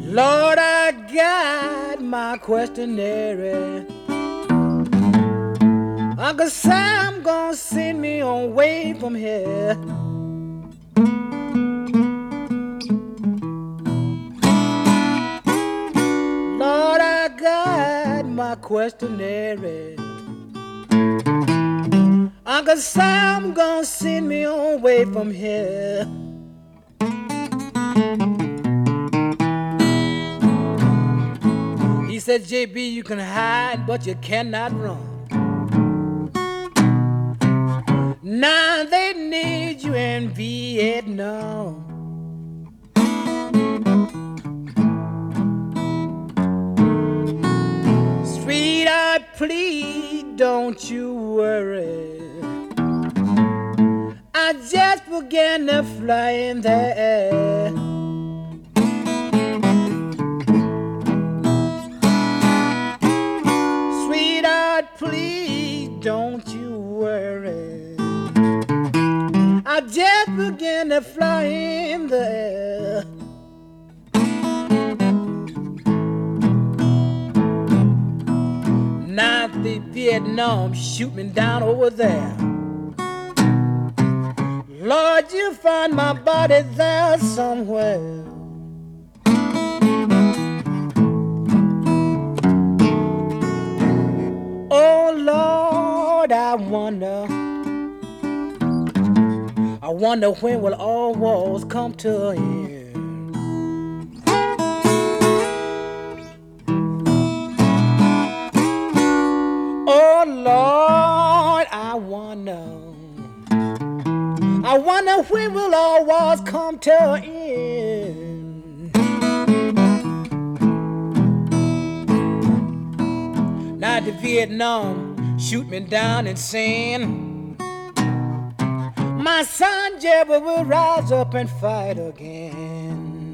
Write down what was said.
Lord, I got my questionnaire. Uncle Sam gonna send me away from here. Lord, I got my questionnaire. Uncle Sam gonna send me away from here. He said, JB, you can hide, but you cannot run. Now they need you in Vietnam. Sweetheart, please don't you worry. I just began to fly in the air. Sweetheart, please don't you worry. I just began to fly in the air. Now the Vietnam shoot me down over there. Lord, you find my body there somewhere. Oh Lord, I wonder when will all wars come to an end. Oh Lord, I wonder when will all wars come to an end. Now the Vietnam shoot me down and saying, my son Jebba will rise up and fight again.